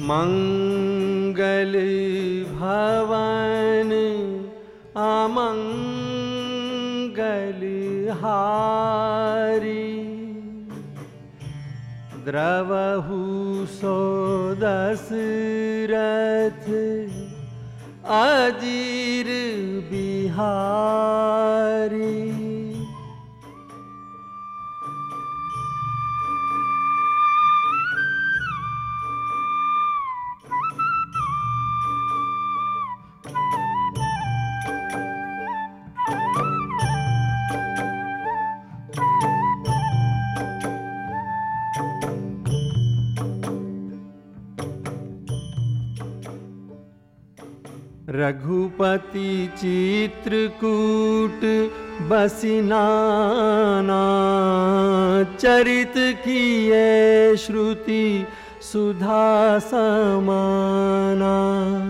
मंगल भवन अमंगल हारी, द्रवहु सो दशरथ अजीर बिहारी। रघुपति चित्रकूट बसिनाना, चरित किए श्रुति सुधा समाना।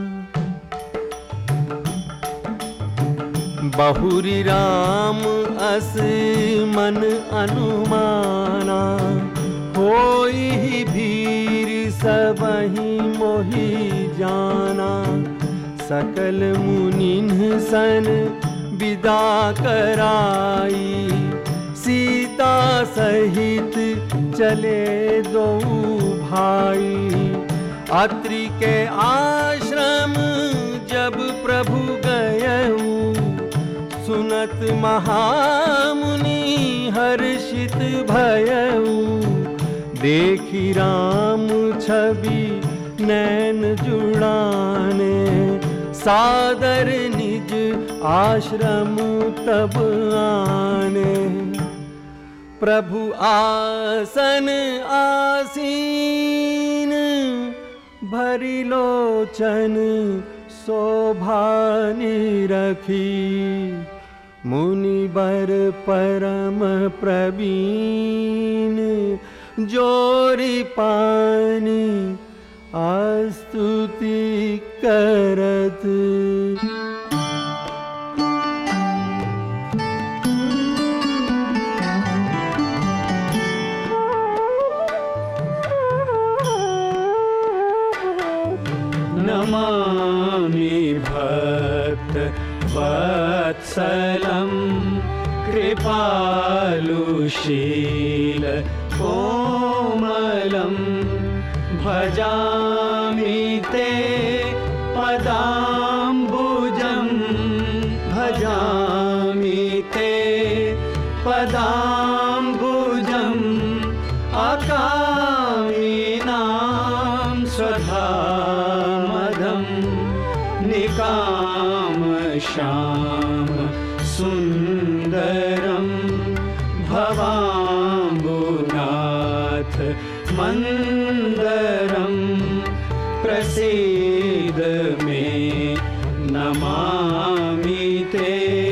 बहुरी राम अस मन अनुमाना, होई ही भीर सबहि मोहि जाना। सकल मुनिन्ह सन विदा कराई, सीता सहित चले दो भाई। अत्रि के आश्रम जब प्रभु गयऊ, सुनत महामुनि हर्षित भयऊ। देखी राम छवि नैन जुड़ाने, सादर निज आश्रम तब आने। प्रभु आसन आसीन, भरी लोचन शोभा निरखी। मुनिवर परम प्रवीण, जोरी पानी स्तुति करत। नमामि भक्त वत्सलं, कृपालुशील कोमलं। भजामि ते पदाम्बुजं, भजामि ते पदाम्बुजं। अकामिनां स्वधामदं, निकामश्याम सुन्दरं। भवाम्बुनाथ मन्दरं, प्रसीद मे नमामि ते।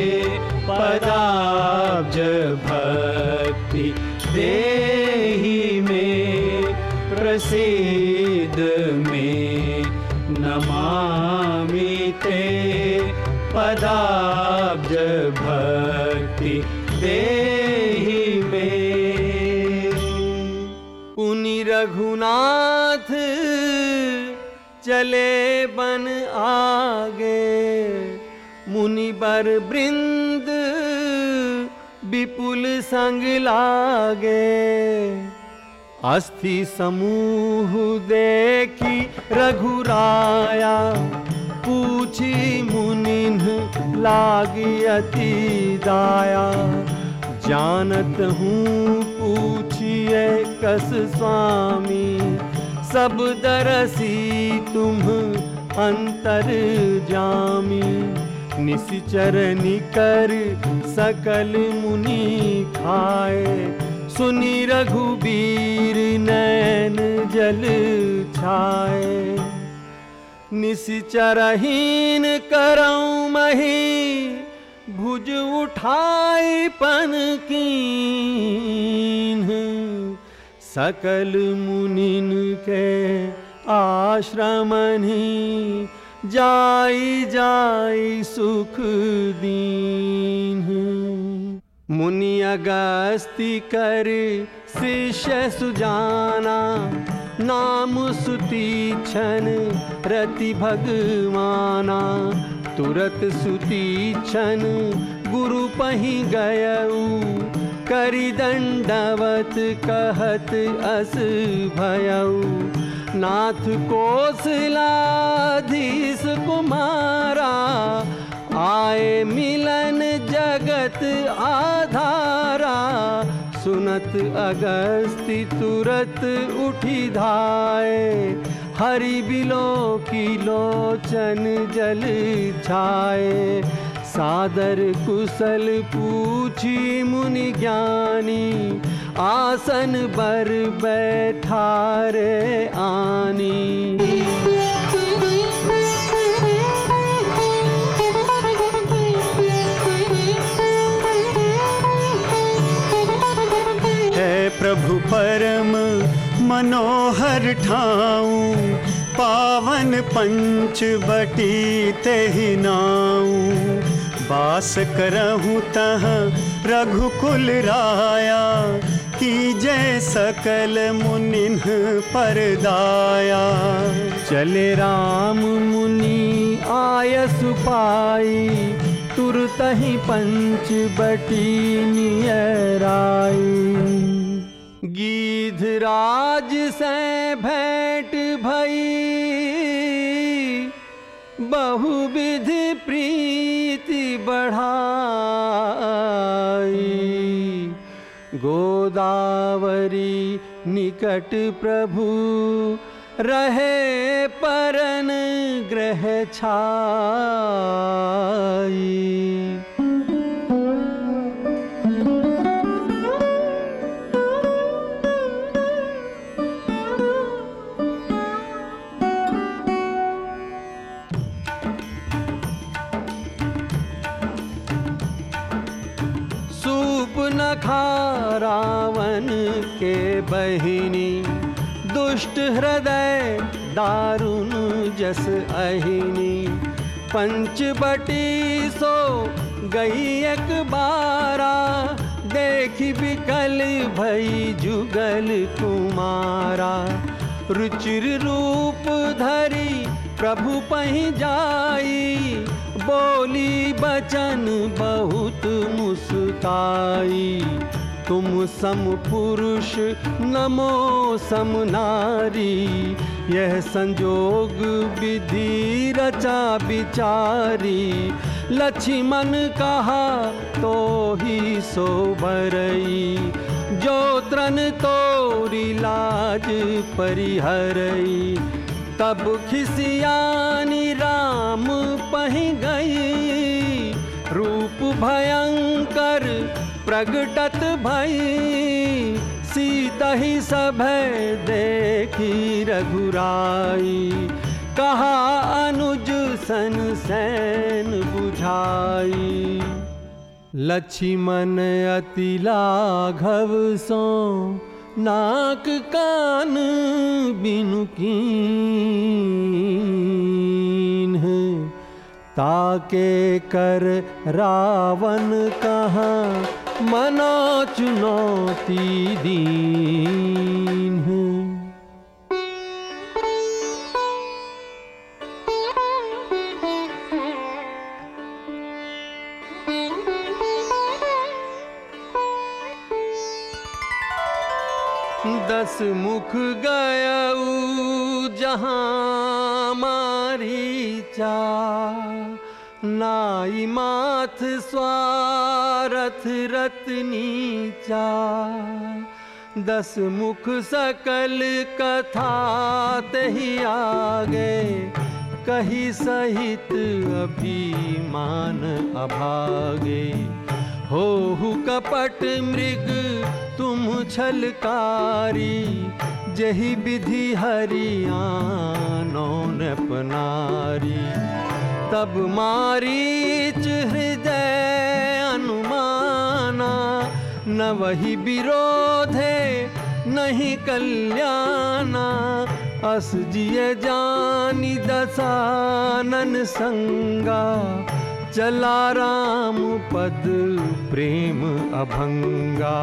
पदाब्ज भक्ति देहि मे, प्रसीद मे नमामि ते। पदाब्ज भक्ति देहि मे। पुनि रघुनाथ चले बन आगे, मुनिवर वृंद विपुल संग लागे। अस्थि समूह देखी रघुराया, पूछी मुनिन्ह लागी अति दाया। जानत हूँ पूछिए कस स्वामी, सब दरसी तुम अंतर जामी। निश्चर निकर सकल मुनि खाए, सुनी रघुबीर नैन जल छाए। निश्चरहीन करऊँ मही, भुज उठाई पन कीन्ह। सकल मुनिन के आश्रमनि, जाई जाई सुख दीन्ह। मुनि अगस्ति कर शिष्य सुजाना, नाम सुतीक्षण रति भगवाना। तुरत सुतीक्षण गुरु पहि गयऊ, करि दंडवत कहत अस भयऊ। नाथ कौशलाधीश कुमारा, आए मिलन जगत आधारा। सुनत अगस्ति तुरत उठी धाये, हरि बिलो की लोचन जल छाए। सादर कुशल पूछी मुनि ज्ञानी, आसन बर बैठारे आनी। प्रभु परम मनोहर ठाऊं, पावन पंचवटी तेहि नाऊं। वास करहूँ तहाँ रघुकुल राया, कीजय सकल मुनिन पर दाया। चले राम मुनि आयसु पाई, तुरतहि पंचवटी नियराई। गीधराज से भेंट भई, बहुविध प्रीति बढ़ाई। गोदावरी निकट प्रभु रहे, परन ग्रह छाई। सूपनखा रावण के बहिनी, दुष्ट हृदय दारुण जस अहिनी। पंचवटी सो गई एक बारा, देखी बिकल भई जुगल कुमारा। रुचिर रूप धरी प्रभु पहि जाई, बोली बचन बहुत मुस्काई। तुम सम पुरुष नमो सम नारी, यह संजोग विधि रचा विचारी। लक्ष्मण कहा तो ही सो भरई, जो त्रन तोरी लाज परिहरई। तब खिसियानी राम पहि गई, रूप भयंकर प्रगटत भई। सीता ही सभय देखी रघुराई, कहा अनुज सन सैन बुझाई। लक्ष्मण अति लाघव सो, नाक कान बिनु कीन्ह। ताके कर रावण कहाँ, मनो चुनौती दीन्ह। दस मुख गयऊ जहाँ मारीचा, नाई माथ स्वारथ रत्नीचा। दस मुख सकल कथा तहि आगे, कही सहित अभिमान अभागे। होहु कपट मृग तुम छलकारी, जही विधि हरियानो नपनारी। तब मारीच हृदय अनुमाना, न वही विरोधे नहीं कल्याणा। अस जिय जानी दसानन संगा, चला राम पद प्रेम अभंगा।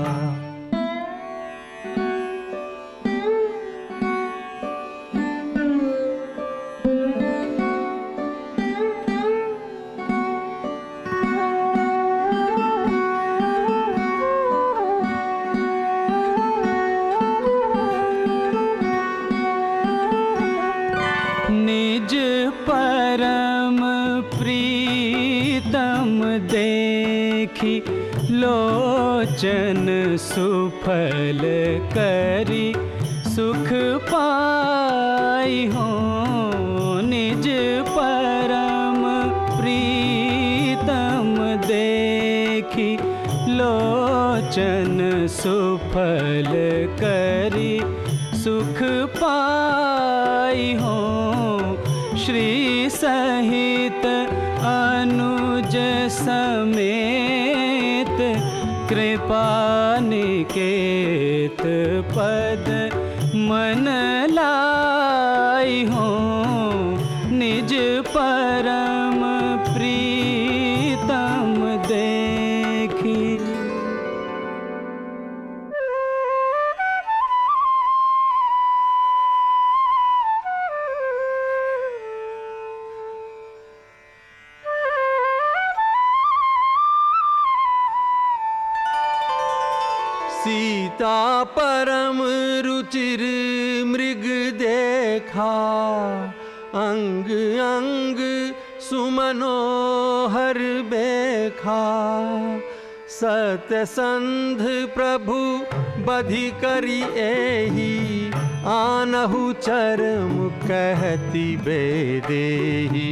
निज परम प्रीतम देखी लोचन सुफल करी सुख पाई हो। निज परम प्रीतम देखी लोचन सुफल करी सुख पाई हो। श्री सहित अनुज समेत कृपा निकेत पद मन लाई हो। निज परम प्रीतम देखी। सीता परम रुचिर मृग देखा, अंग अंग सुमनोहर बेखा। सत्यसंध प्रभु बधि करी एही, आनहु चरम कहती बेदेही।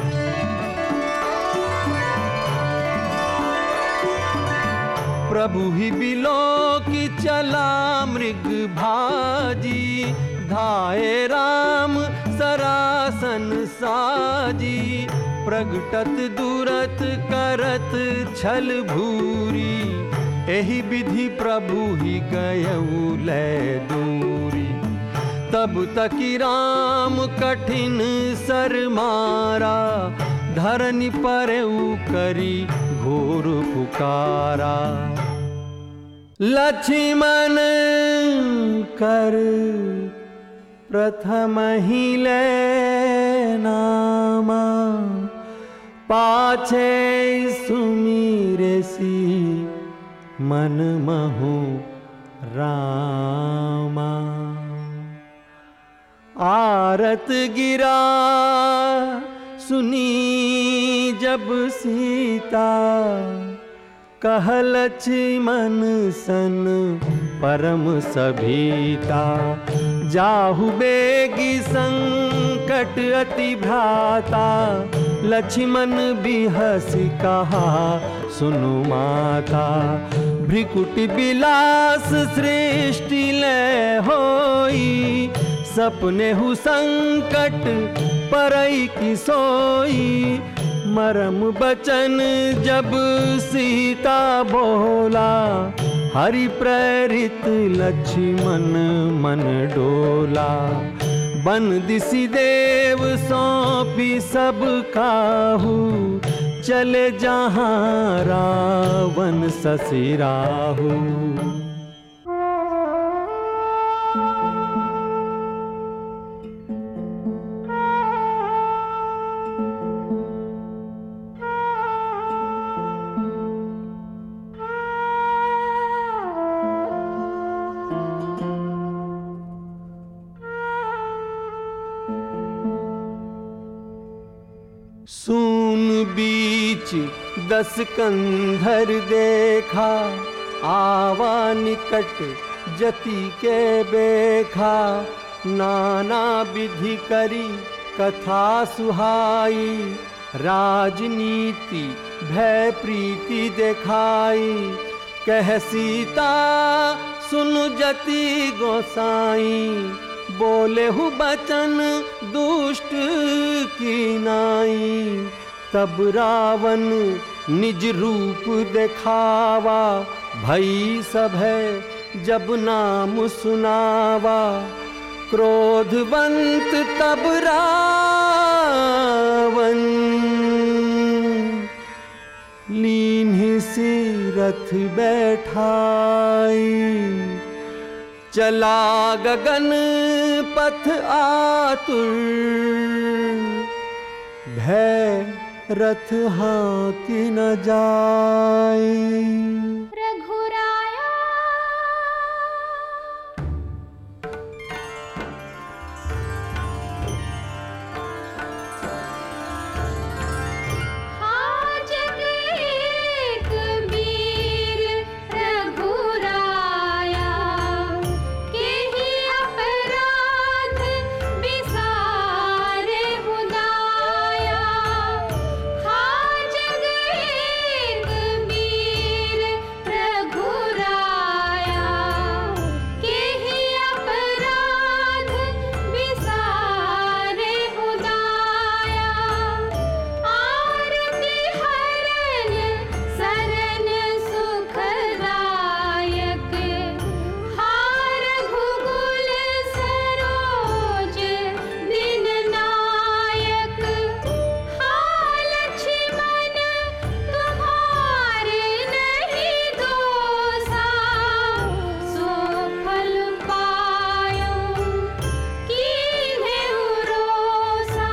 प्रभु ही बिलो की चला मृग भाजी, धाये राम सरासन साजी। प्रगटत दुरत करत छल भूरी, एही विधि प्रभु ही गयऊ लै दूरी। तब तकी राम कठिन सर मारा, धरनी परऊ करी घोर पुकारा। लक्ष्मण कर प्रथम ही ले नामा, पाछे सुमीरेसी मन महु रामा। आरत गिरा सुनी जब सीता, कह लक्ष्मण सन परम सभीता। जाहु बेगी संकट अति भ्राता, लक्ष्मण बिहसि कहा सुनु माता। भ्रिकुटि बिलास सृष्टि लय होई, सपने हु संकट परई की सोई। मरम बचन जब सीता बोला, हरि प्रेरित लक्ष्मण मन डोला। बन दिसि देव सौंपी सब काहू, चले जहाँ रावण ससिराहू। सून बीच 10 कंधर देखा, आवा निकट जति के बेखा। नाना विधि करी कथा सुहाई, राजनीति भय प्रीति देखाई। कह सीता सुन जति गोसाई, बोले हु बचन दुष्ट की नाई। तब रावण निज रूप देखावा, भई सभय जब नाम सुनावा। क्रोधवंत तब रावण लीन्हि सी रथ बैठाई, चला गगन पथ आतुर, भय रथ हाँकी न जाई। रघुराया हाँ जग एक वीर रघुराया, केहि अपराध बिसारे हुदाया। हाँ जग एक वीर रघुराया, केहि अपराध बिसारे हुदाया। आरती हरन सरन सुखदायक, हार रघुकुल सरोज दिन नायक। हाँ लक्ष्मण तुम्हारे नहीं दोसा, सो फल पायो कीन्हे उरोसा।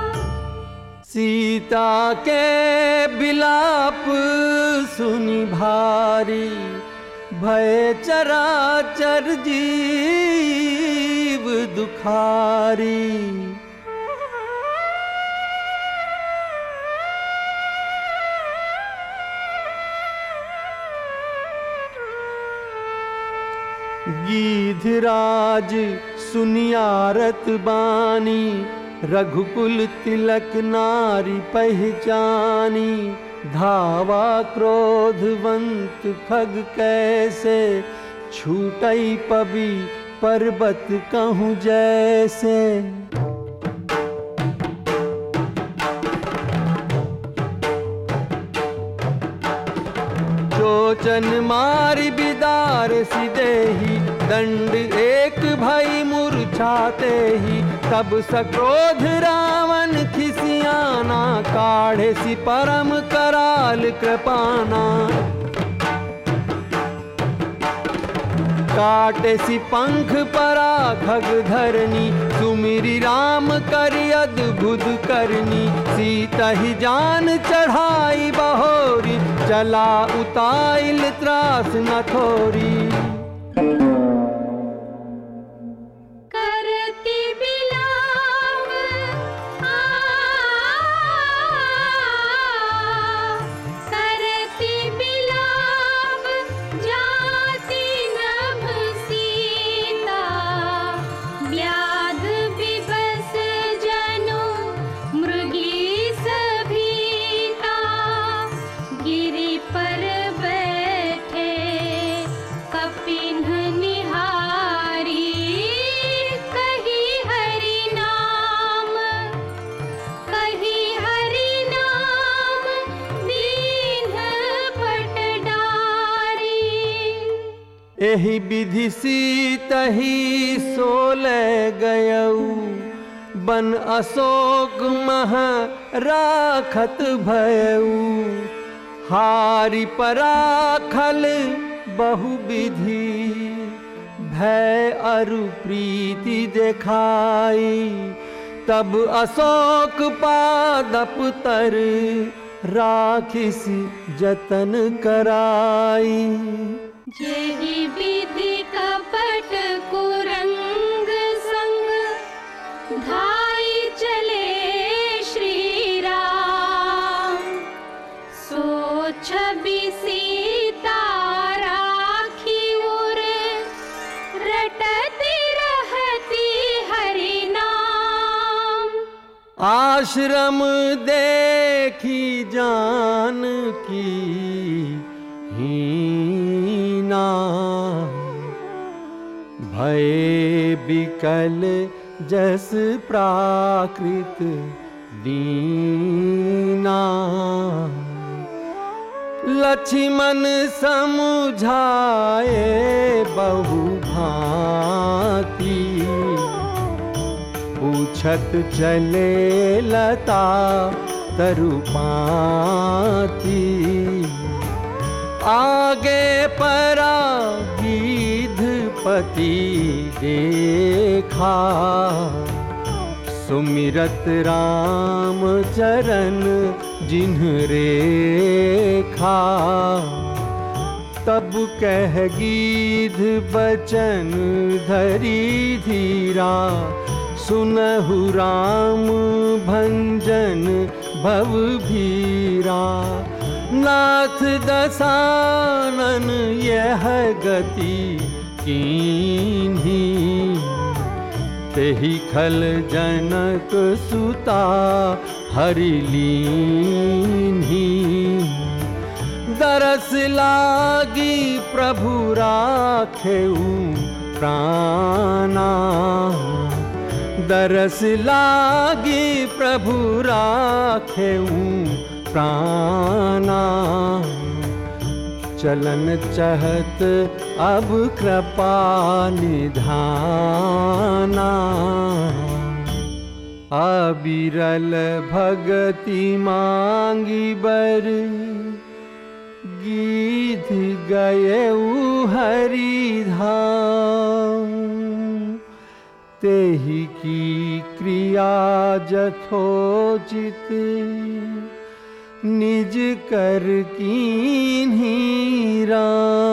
सीता के बिलाप सुनि भारी, भय चराचर जीव दुखारी। गीधराज सुनियारत बानी, रघुकुल तिलक नारी पहचानी। धावा क्रोधवंत खग कैसे, छूटई पबी पर्वत कहूँ जैसे। चोचन मारि बिदार सिदेही, दंड एक भई मूर्छाते ही। तब सक्रोध रावण खिसियाना, काढ़े सि परम कराल कृपाना। काटे सि पंख परा खग धरनी, सुमिरि राम करि अद्भुत करनी। सीता ही जान चढ़ाई बहोरी, चला उताइल त्रास न थोरी। करती बिलाप करती बिलाप, जाति नभ सीता। व्याध विवश जनु मृगी सभीता। गिरि पर बैठे कपिन्ह निहारी, कही हरि नाम दीन्ह पट डारी। एहि विधि सीतहि सोले गयऊ, बन अशोक मह राखत भयऊ। हारि पराखल बहु विधि, भय अरु प्रीति देखाई। तब अशोक पादप तर, राखिस जतन कराई। जेहि विधि कपट कुरंग संग, धाई चले श्री राम। सो छवि सीता राखी उर, रटती रहती हरि नाम। आश्रम देखी जानकी हीना, भय बिकल जस प्राकृत दीना। लक्ष्मण समुझाए बहु भांति, पूछत चले लता तरुपाती। आगे परा गीधपति देखा, सुमिरत राम चरण जिन्ह रेखा। तब कह गीध बचन धरी धीरा, सुनहु राम भंजन भव भीरा। नाथ दसानन यह गति कीन्ही, तेहि खल जनक सुता हरि लीन्ही। दरस लागी प्रभु राखेउ प्राणा, दरस लागी प्रभु राखेउ प्राणा। चलन चहत अब कृपा निधाना, अबिरल भगति मांगी बर। गीध गयउ हरि धाम, तेहि की क्रिया जथोचित, निज कर कीन्ही राम।